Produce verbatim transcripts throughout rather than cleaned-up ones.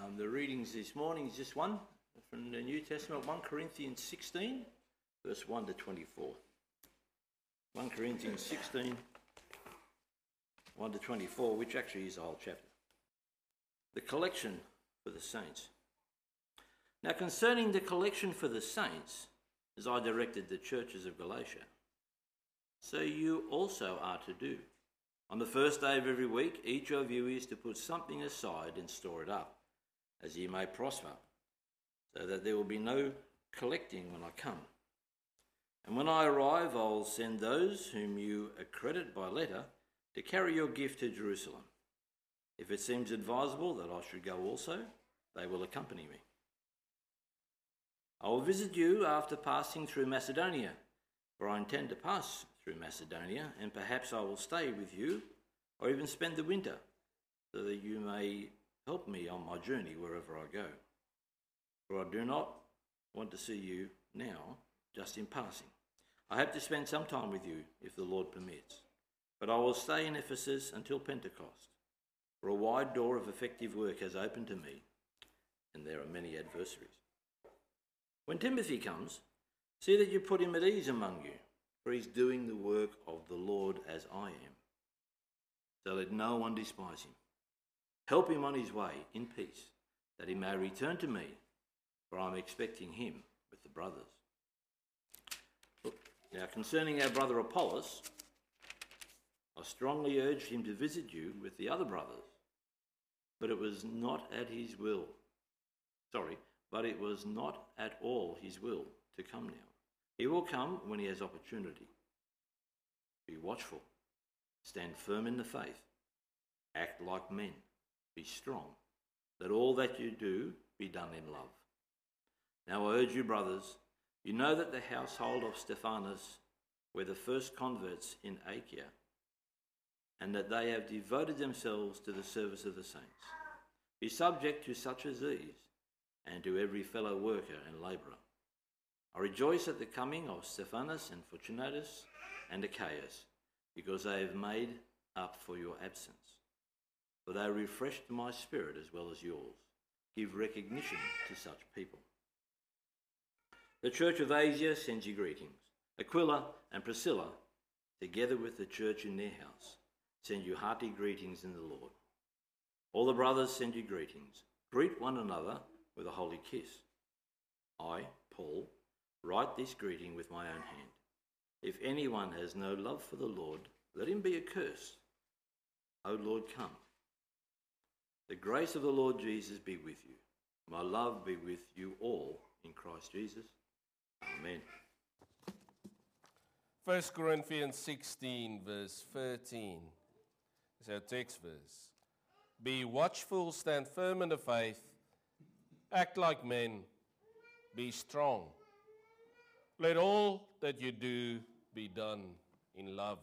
Um, the readings this morning is just one from the New Testament, First Corinthians sixteen, verse one to twenty-four. First Corinthians sixteen, one to twenty-four, which actually is the whole chapter. The collection for the saints. Now concerning the collection for the saints, as I directed the churches of Galatia, so you also are to do. On the first day of every week, each of you is to put something aside and store it up, as ye may prosper, so that there will be no collecting when I come. And when I arrive, I'll send those whom you accredit by letter to carry your gift to Jerusalem. If it seems advisable that I should go also, they will accompany me. I will visit you after passing through Macedonia, for I intend to pass through Macedonia, and perhaps I will stay with you, or even spend the winter, so that you may help me on my journey wherever I go. For I do not want to see you now, just in passing. I hope to spend some time with you, if the Lord permits. But I will stay in Ephesus until Pentecost, for a wide door of effective work has opened to me, and there are many adversaries. When Timothy comes, see that you put him at ease among you, for he's doing the work of the Lord as I am. So let no one despise him. Help him on his way in peace, that he may return to me, for I'm expecting him with the brothers. Look, now concerning our brother Apollos, I strongly urged him to visit you with the other brothers, but it was not at his will. Sorry, but it was not at all his will to come now. He will come when he has opportunity. Be watchful, stand firm in the faith, act like men, be strong. Let all that you do be done in love. Now I urge you, brothers, you know that the household of Stephanas were the first converts in Achaia, and that they have devoted themselves to the service of the saints. Be subject to such as these, and to every fellow worker and labourer. I rejoice at the coming of Stephanas and Fortunatus and Achaeus, because they have made up for your absence. For they refreshed my spirit as well as yours. Give recognition to such people. The church of Asia sends you greetings. Aquila and Priscilla, together with the church in their house, send you hearty greetings in the Lord. All the brothers send you greetings. Greet one another with a holy kiss. I, Paul, write this greeting with my own hand. If anyone has no love for the Lord, let him be accursed. O Lord, come. The grace of the Lord Jesus be with you. My love be with you all in Christ Jesus. Amen. First Corinthians sixteen, verse thirteen is our text verse. Be watchful, stand firm in the faith, act like men, be strong. Let all that you do be done in love.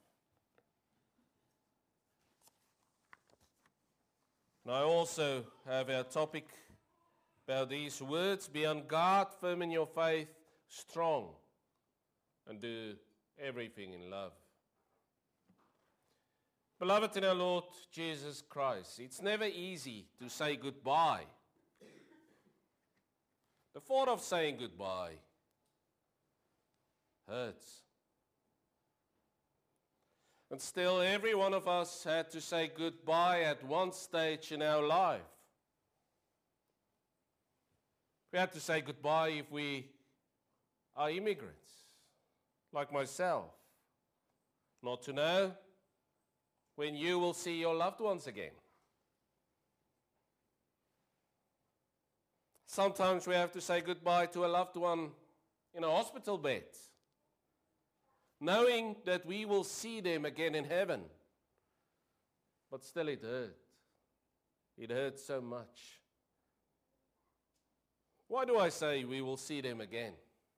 And I also have our topic about these words: be on guard, firm in your faith, strong, and do everything in love. Beloved in our Lord Jesus Christ, it's never easy to say goodbye. The thought of saying goodbye hurts. And still, every one of us had to say goodbye at one stage in our life. We had to say goodbye if we are immigrants, like myself. Not to know when you will see your loved ones again. Sometimes we have to say goodbye to a loved one in a hospital bed, knowing that we will see them again in heaven. But still it hurt. It hurt so much. Why do I say we will see them again?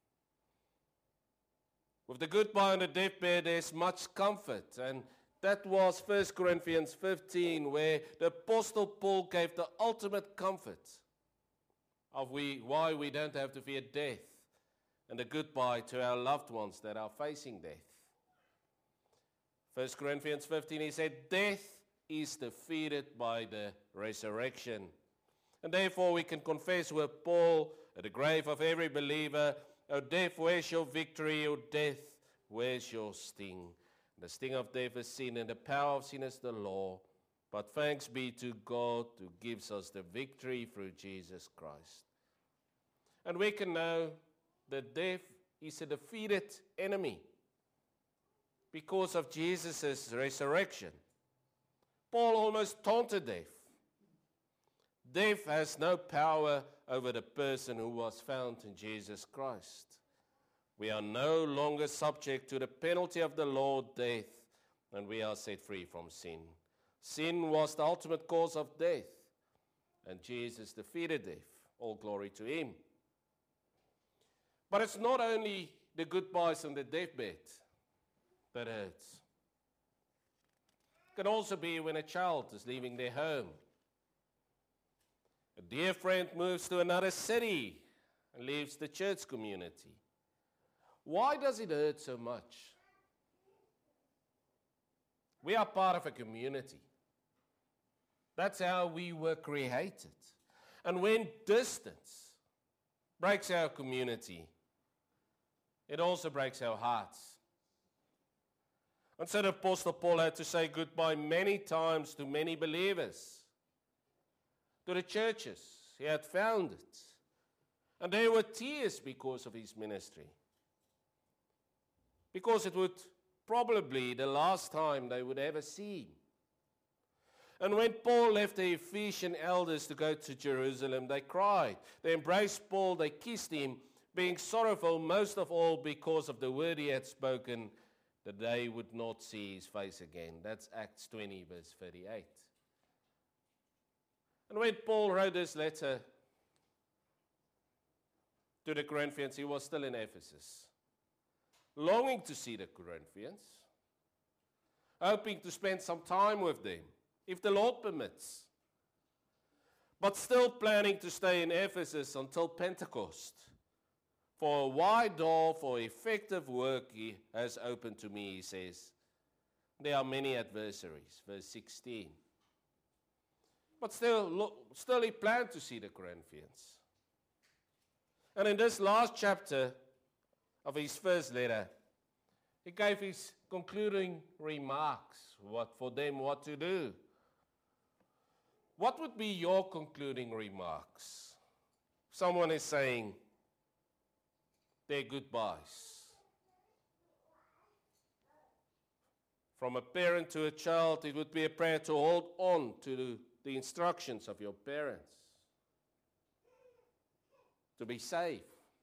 With the goodbye on the deathbed, there's much comfort. And that was First Corinthians fifteen, where the Apostle Paul gave the ultimate comfort of we, why we don't have to fear death, and a goodbye to our loved ones that are facing death. First Corinthians fifteen, he said, death is defeated by the resurrection. And therefore we can confess with Paul at the grave of every believer, O death, where's your victory? O death, where's your sting? The sting of death is sin, and the power of sin is the law. But thanks be to God who gives us the victory through Jesus Christ. And we can know that death is a defeated enemy because of Jesus' resurrection. Paul almost taunted death. Death has no power over the person who was found in Jesus Christ. We are no longer subject to the penalty of the law, death, and we are set free from sin. Sin was the ultimate cause of death, and Jesus defeated death. All glory to him. But it's not only the goodbyes on the deathbed that hurts. It can also be when a child is leaving their home. A dear friend moves to another city and leaves the church community. Why does it hurt so much? We are part of a community. That's how we were created. And when distance breaks our community, it also breaks our hearts. And so the Apostle Paul had to say goodbye many times to many believers, to the churches he had founded. And there were tears because of his ministry, because it would probably be the last time they would ever see him. And when Paul left the Ephesian elders to go to Jerusalem, they cried. They embraced Paul, they kissed him, being sorrowful most of all because of the word he had spoken, that they would not see his face again. That's Acts twenty, verse thirty-eight. And when Paul wrote this letter to the Corinthians, he was still in Ephesus, longing to see the Corinthians, hoping to spend some time with them, if the Lord permits, but still planning to stay in Ephesus until Pentecost. For a wide door for effective work he has opened to me, he says. There are many adversaries, verse sixteen. But still, look, still he planned to see the Corinthians. And in this last chapter of his first letter, he gave his concluding remarks, what for them what to do. What would be your concluding remarks? Someone is saying their goodbyes. From a parent to a child, it would be a prayer to hold on to the, the instructions of your parents, to be safe.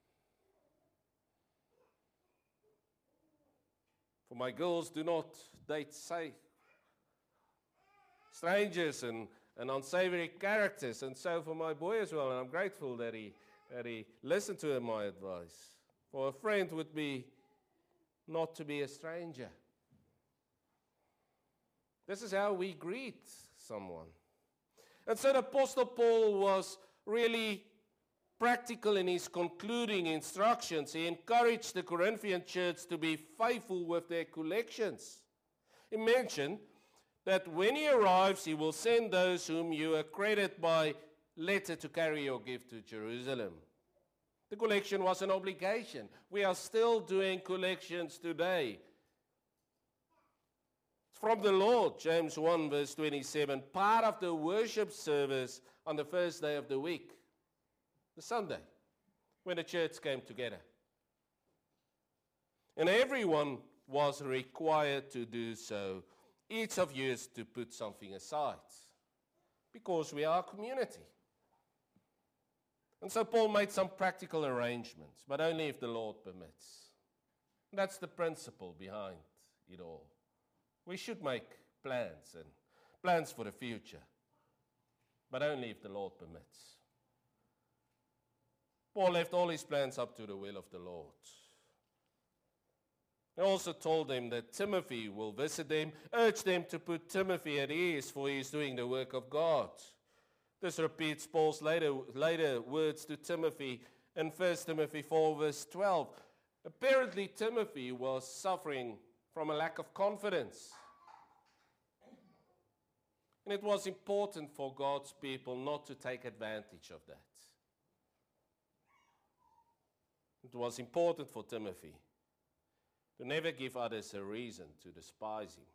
For my girls, do not date safe strangers and, and unsavory characters, and so for my boy as well, and I'm grateful that he, that he listened to my advice. For a friend would be not to be a stranger. This is how we greet someone. And so the Apostle Paul was really practical in his concluding instructions. He encouraged the Corinthian church to be faithful with their collections. He mentioned that when he arrives, he will send those whom you accredit by letter to carry your gift to Jerusalem. The collection was an obligation. We are still doing collections today. It's from the Lord, James one, verse twenty-seven, part of the worship service on the first day of the week, the Sunday, when the church came together. And everyone was required to do so. Each of you is to put something aside, because we are a community. And so Paul made some practical arrangements, but only if the Lord permits. That's the principle behind it all. We should make plans and plans for the future, but only if the Lord permits. Paul left all his plans up to the will of the Lord. He also told them that Timothy will visit them, urged them to put Timothy at ease, for he is doing the work of God. This repeats Paul's later, later words to Timothy in First Timothy four, verse twelve. Apparently, Timothy was suffering from a lack of confidence. And it was important for God's people not to take advantage of that. It was important for Timothy to never give others a reason to despise him.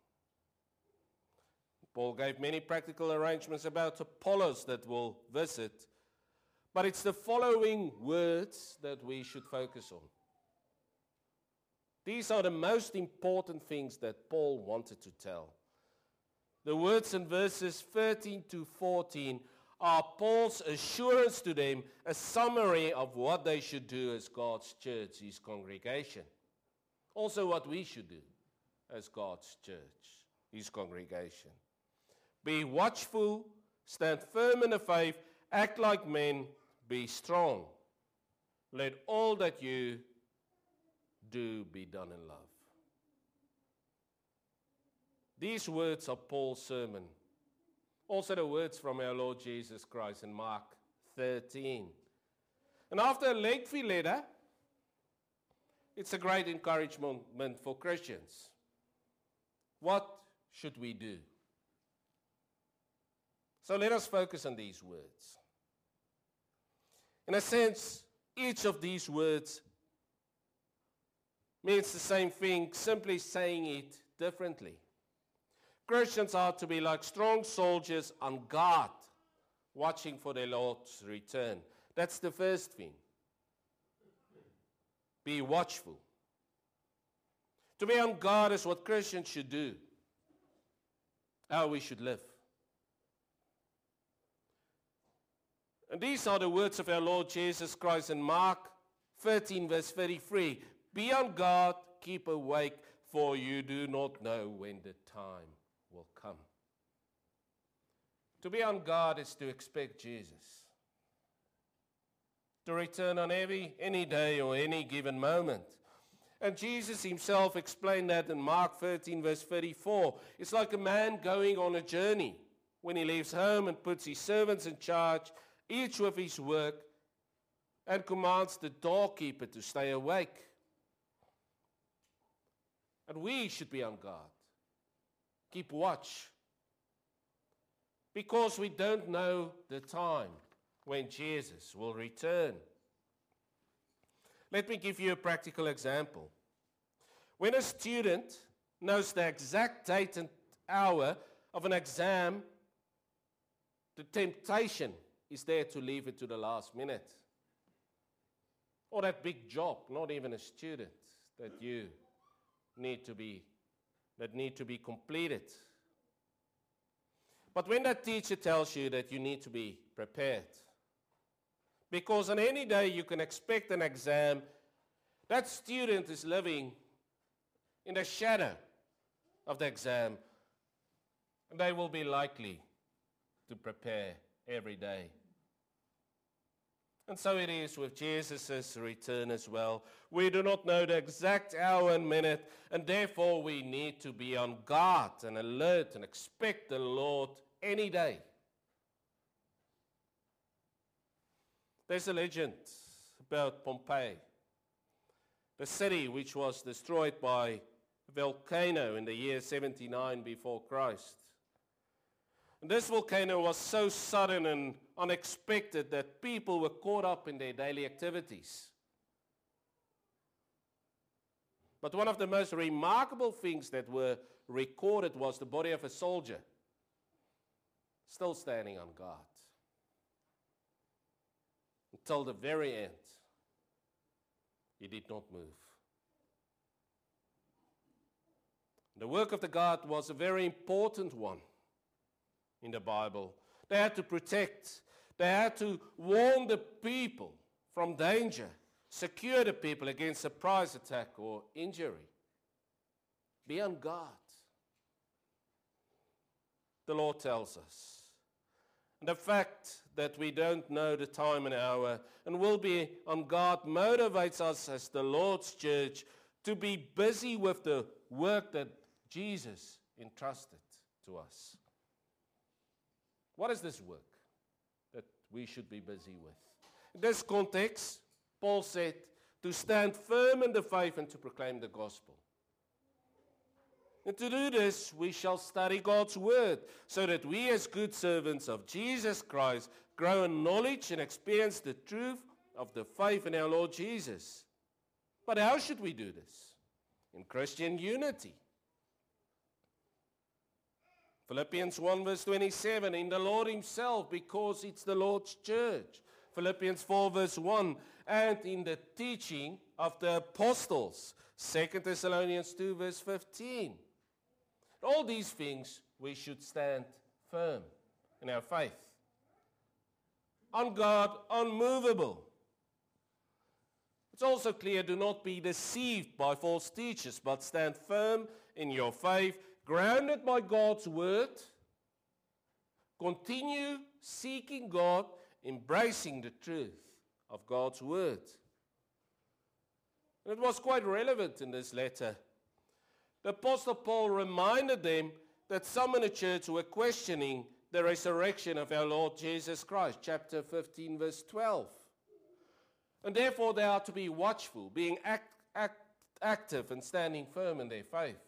Paul gave many practical arrangements about Apollos that we'll visit, but it's the following words that we should focus on. These are the most important things that Paul wanted to tell. The words in verses thirteen to fourteen are Paul's assurance to them, a summary of what they should do as God's church, his congregation. Also what we should do as God's church, his congregation. Be watchful, stand firm in the faith, act like men, be strong. Let all that you do be done in love. These words are Paul's sermon. Also the words from our Lord Jesus Christ in Mark thirteen. And after a lengthy letter, it's a great encouragement for Christians. What should we do? So let us focus on these words. In a sense, each of these words means the same thing, simply saying it differently. Christians are to be like strong soldiers on guard, watching for their Lord's return. That's the first thing. Be watchful. To be on guard is what Christians should do, how we should live. And these are the words of our Lord Jesus Christ in Mark thirteen, verse thirty-three. Be on guard, keep awake, for you do not know when the time will come. To be on guard is to expect Jesus to return on every, any day or any given moment. And Jesus himself explained that in Mark thirteen, verse thirty-four. It's like a man going on a journey when he leaves home and puts his servants in charge, each with his work, and commands the doorkeeper to stay awake. And we should be on guard. Keep watch. Because we don't know the time when Jesus will return. Let me give you a practical example. When a student knows the exact date and hour of an exam, the temptation is there to leave it to the last minute. Or that big job, not even a student, that you need to be, that need to be completed. But when that teacher tells you that you need to be prepared, because on any day you can expect an exam, that student is living in the shadow of the exam, and they will be likely to prepare every day. And so it is with Jesus' return as well. We do not know the exact hour and minute, and therefore we need to be on guard and alert and expect the Lord any day. There's a legend about Pompeii, the city which was destroyed by a volcano in the year seventy-nine before Christ. And this volcano was so sudden and unexpected that people were caught up in their daily activities. But one of the most remarkable things that were recorded was the body of a soldier, still standing on guard. Until the very end, he did not move. The work of the guard was a very important one in the Bible. They had to protect, they had to warn the people from danger, secure the people against surprise attack or injury. Be on guard. The Lord tells us. And the fact that we don't know the time and hour and will be on guard motivates us as the Lord's church to be busy with the work that Jesus entrusted to us. What is this work that we should be busy with? In this context, Paul said to stand firm in the faith and to proclaim the gospel. And to do this, we shall study God's word, so that we as good servants of Jesus Christ grow in knowledge and experience the truth of the faith in our Lord Jesus. But how should we do this? In Christian unity. Philippians one verse twenty-seven, in the Lord himself, because it's the Lord's church. Philippians four verse one, and in the teaching of the apostles. Second Thessalonians two verse fifteen. All these things we should stand firm in our faith. On God, unmovable. It's also clear, do not be deceived by false teachers, but stand firm in your faith, grounded by God's word. Continue seeking God, embracing the truth of God's word. And it was quite relevant in this letter. The Apostle Paul reminded them that some in the church were questioning the resurrection of our Lord Jesus Christ, chapter fifteen, verse twelve. And therefore they are to be watchful, being act, act, active and standing firm in their faith.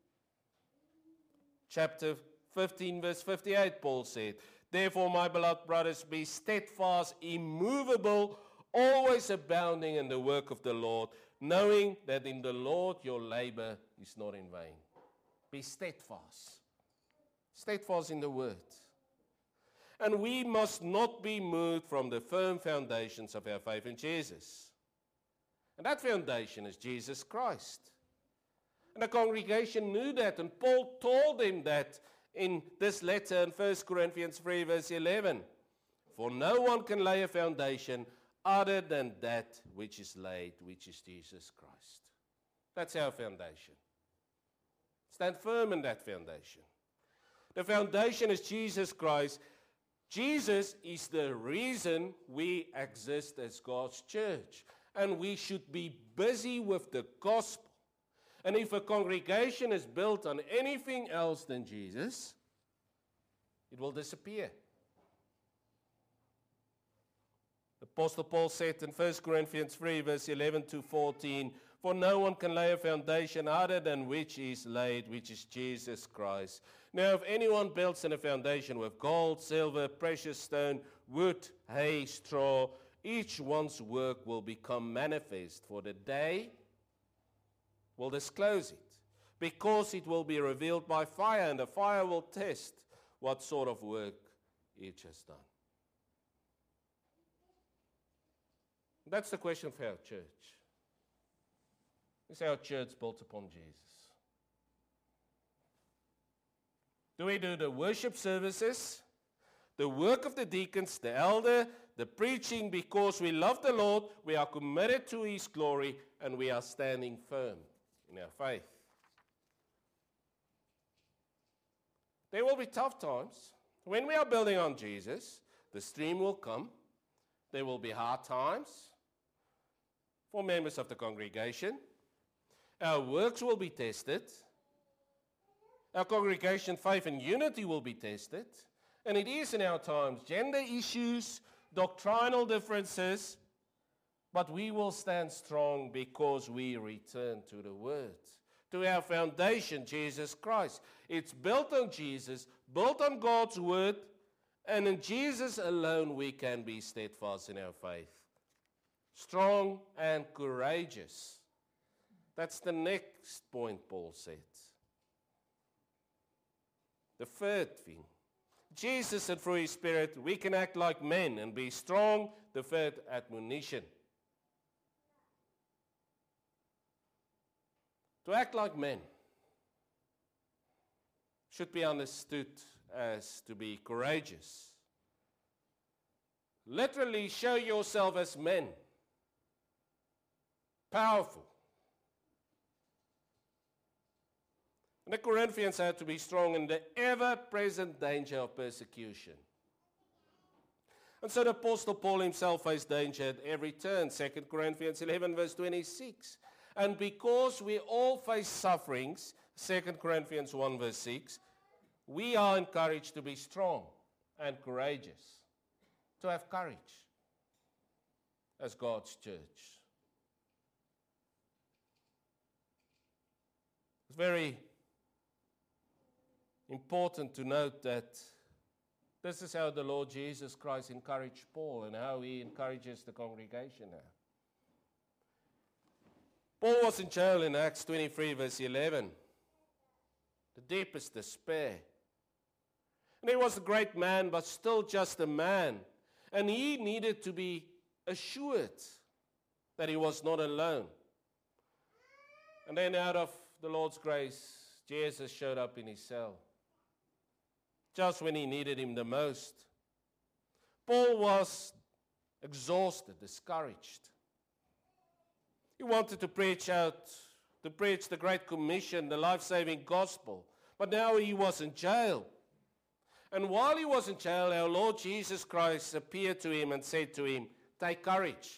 Chapter fifteen, verse fifty-eight, Paul said, therefore, my beloved brothers, be steadfast, immovable, always abounding in the work of the Lord, knowing that in the Lord your labor is not in vain. Be steadfast. Steadfast in the word. And we must not be moved from the firm foundations of our faith in Jesus. And that foundation is Jesus Christ. And the congregation knew that, and Paul told them that in this letter in First Corinthians three verse eleven. For no one can lay a foundation other than that which is laid, which is Jesus Christ. That's our foundation. Stand firm in that foundation. The foundation is Jesus Christ. Jesus is the reason we exist as God's church. And we should be busy with the gospel. And if a congregation is built on anything else than Jesus, it will disappear. Apostle Paul said in First Corinthians three, verse eleven to fourteen, for no one can lay a foundation other than which is laid, which is Jesus Christ. Now if anyone builds in a foundation with gold, silver, precious stone, wood, hay, straw, each one's work will become manifest, for the day will disclose it, because it will be revealed by fire, and the fire will test what sort of work each has done. That's the question for our church. Is our church built upon Jesus? Do we do the worship services, the work of the deacons, the elder, the preaching because we love the Lord, we are committed to his glory, and we are standing firm in our faith? There will be tough times. When we are building on Jesus, the stream will come. There will be hard times for members of the congregation. Our works will be tested. Our congregation faith and unity will be tested. And it is in our times gender issues, doctrinal differences, but we will stand strong because we return to the Word, to our foundation, Jesus Christ. It's built on Jesus, built on God's Word, and in Jesus alone we can be steadfast in our faith. Strong and courageous. That's the next point Paul said. The third thing. Jesus said through his Spirit, we can act like men and be strong. The third admonition. To act like men should be understood as to be courageous. Literally show yourself as men. Powerful. And the Corinthians had to be strong in the ever-present danger of persecution. And so the Apostle Paul himself faced danger at every turn. Second Corinthians eleven verse twenty-six. And because we all face sufferings, Second Corinthians one verse six, we are encouraged to be strong and courageous. To have courage as God's church. It's very important to note that this is how the Lord Jesus Christ encouraged Paul and how he encourages the congregation now. Paul was in jail in Acts twenty-three, verse eleven. The deepest despair. And he was a great man, but still just a man. And he needed to be assured that he was not alone. And then out of the Lord's grace, Jesus showed up in his cell, just when he needed him the most. Paul was exhausted, discouraged. He wanted to preach out, to preach the Great Commission, the life-saving gospel. But now he was in jail. And while he was in jail, our Lord Jesus Christ appeared to him and said to him, "Take courage.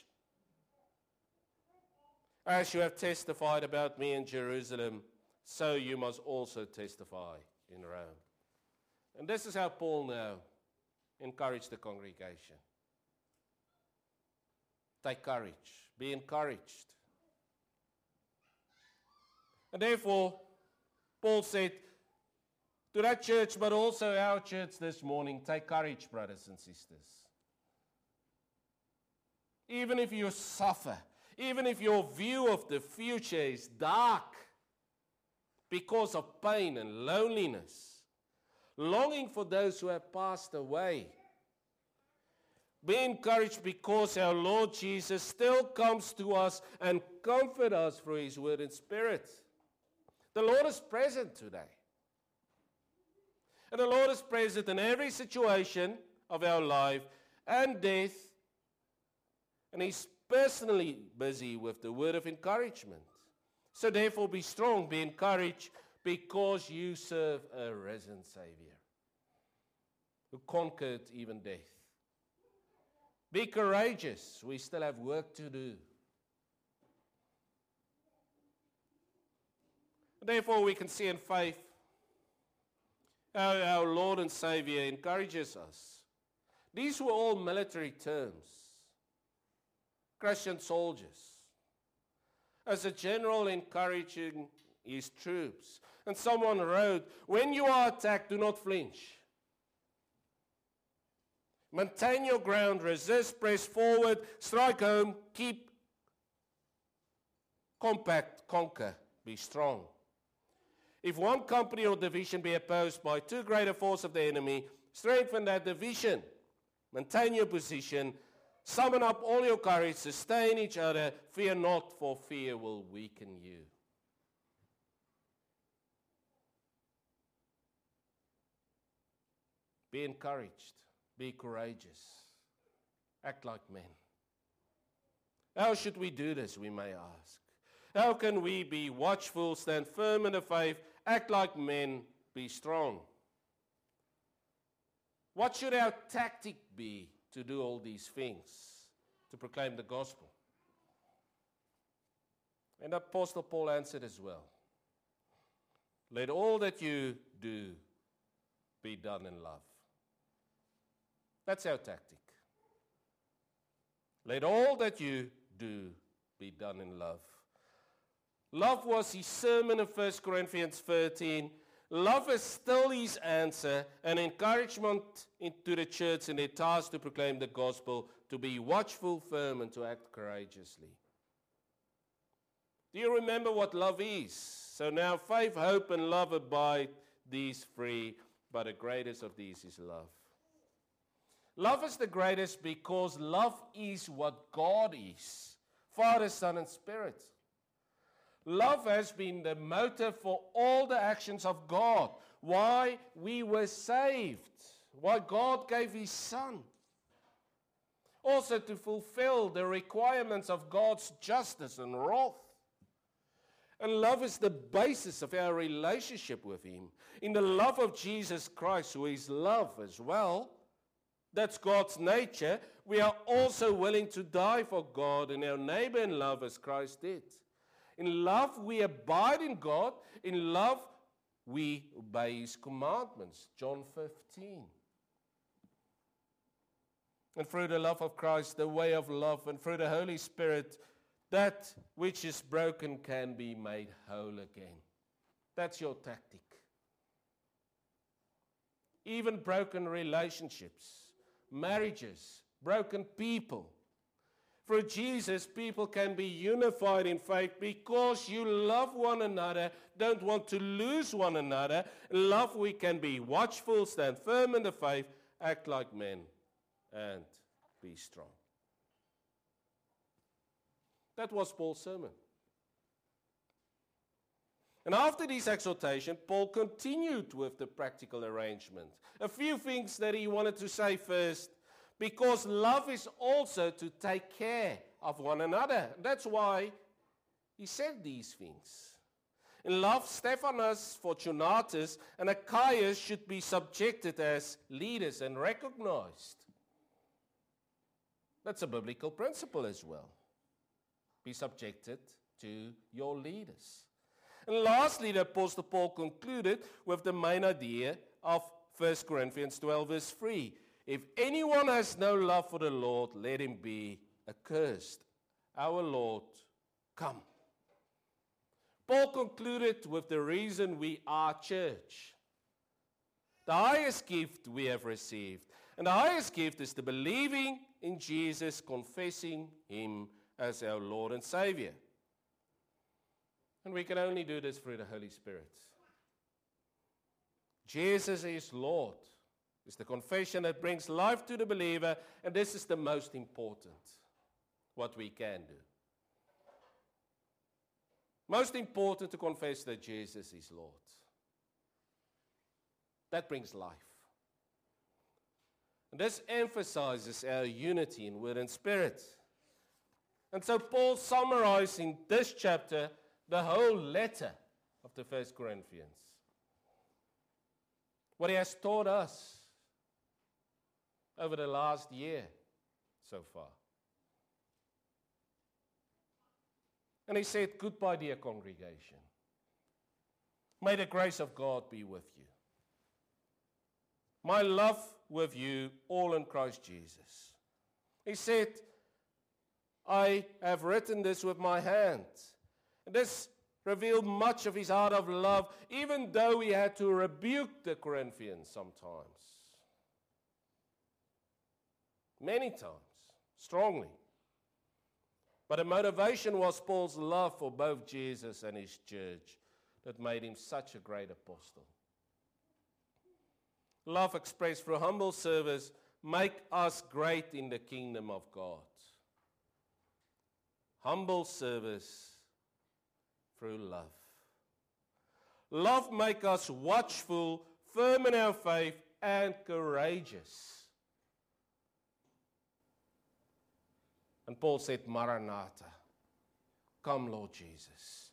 As you have testified about me in Jerusalem, so you must also testify in Rome." And this is how Paul now encouraged the congregation. Take courage. Be encouraged. And therefore, Paul said to that church, but also our church this morning, take courage, brothers and sisters. Even if you suffer, even if your view of the future is dark because of pain and loneliness, longing for those who have passed away, be encouraged because our Lord Jesus still comes to us and comforts us through his word and spirit. The Lord is present today. And the Lord is present in every situation of our life and death. And he's personally busy with the word of encouragement. So therefore be strong, be encouraged, because you serve a risen Savior who conquered even death. Be courageous. We still have work to do. Therefore, we can see in faith how our Lord and Savior encourages us. These were all military terms. Christian soldiers. As a general encouraging his troops. And someone wrote, "When you are attacked, do not flinch. Maintain your ground, resist, press forward, strike home, keep compact, conquer, be strong. If one company or division be opposed by too great a force of the enemy, strengthen that division. Maintain your position. Summon up all your courage. Sustain each other. Fear not, for fear will weaken you." Be encouraged. Be courageous. Act like men. How should we do this, we may ask? How can we be watchful, stand firm in the faith, act like men, be strong? What should our tactic be to do all these things, to proclaim the gospel? And Apostle Paul answered as well. Let all that you do be done in love. That's our tactic. Let all that you do be done in love. Love was his sermon in First Corinthians thirteen. Love is still his answer, an encouragement to the church in their task to proclaim the gospel, to be watchful, firm, and to act courageously. Do you remember what love is? So now faith, hope, and love abide, these three, but the greatest of these is love. Love is the greatest because love is what God is, Father, Son, and Spirit. Love has been the motive for all the actions of God, why we were saved, why God gave his Son. Also to fulfill the requirements of God's justice and wrath. And love is the basis of our relationship with him. In the love of Jesus Christ, who is love as well, that's God's nature, we are also willing to die for God and our neighbor in love as Christ did. In love, we abide in God. In love, we obey his commandments. John fifteen. And through the love of Christ, the way of love, and through the Holy Spirit, that which is broken can be made whole again. That's your tactic. even broken relationships, marriages, broken people. Through Jesus, people can be unified in faith because you love one another, don't want to lose one another. In love, we can be watchful, stand firm in the faith, act like men, and be strong. That was Paul's sermon. And after this exhortation, Paul continued with the practical arrangement. A few things that he wanted to say first, because love is also to take care of one another. That's why he said these things. In love, Stephanas, Fortunatus, and Achaeus should be subjected as leaders and recognized. That's a biblical principle as well. Be subjected to your leaders. And lastly, the Apostle Paul concluded with the main idea of First Corinthians twelve, verse three. If anyone has no love for the Lord, let him be accursed. Our Lord, come. Paul concluded with the reason we are church. The highest gift we have received. And the highest gift is the believing in Jesus, confessing him as our Lord and Savior. And we can only do this through the Holy Spirit. Jesus is Lord. It's the confession that brings life to the believer, and this is the most important, what we can do. Most important to confess that Jesus is Lord. That brings life. And this emphasizes our unity in word and spirit. And so Paul summarized in this chapter the whole letter of the First Corinthians. What he has taught us over the last year so far. And he said, goodbye, dear congregation. May the grace of God be with you. My love with you, all in Christ Jesus. He said, I have written this with my hand. And this revealed much of his heart of love, even though he had to rebuke the Corinthians sometimes. Many times, strongly. But the motivation was Paul's love for both Jesus and his church that made him such a great apostle. Love expressed through humble service make us great in the kingdom of God. Humble service through love. Love make us watchful, firm in our faith, and courageous. And Paul said, Maranatha, come Lord Jesus.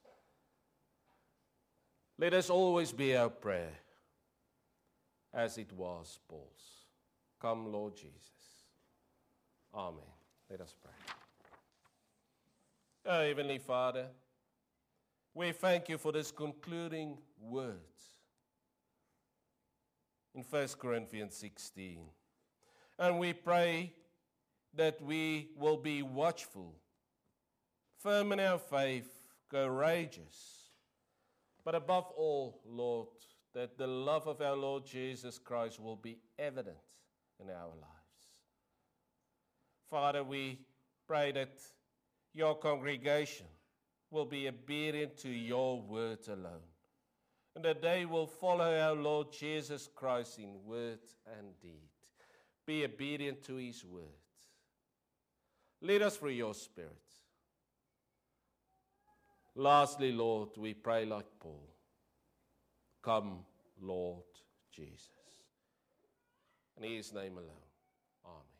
Let us always be our prayer, as it was Paul's. Come Lord Jesus. Amen. Let us pray. Oh, Heavenly Father, we thank you for this concluding word in First Corinthians sixteen. And we pray that we will be watchful, firm in our faith, courageous, but above all, Lord, that the love of our Lord Jesus Christ will be evident in our lives. Father, we pray that your congregation will be obedient to your word alone, and that they will follow our Lord Jesus Christ in word and deed. Be obedient to his word. Lead us through your Spirit. Lastly, Lord, we pray like Paul. Come, Lord Jesus. In his name alone. Amen.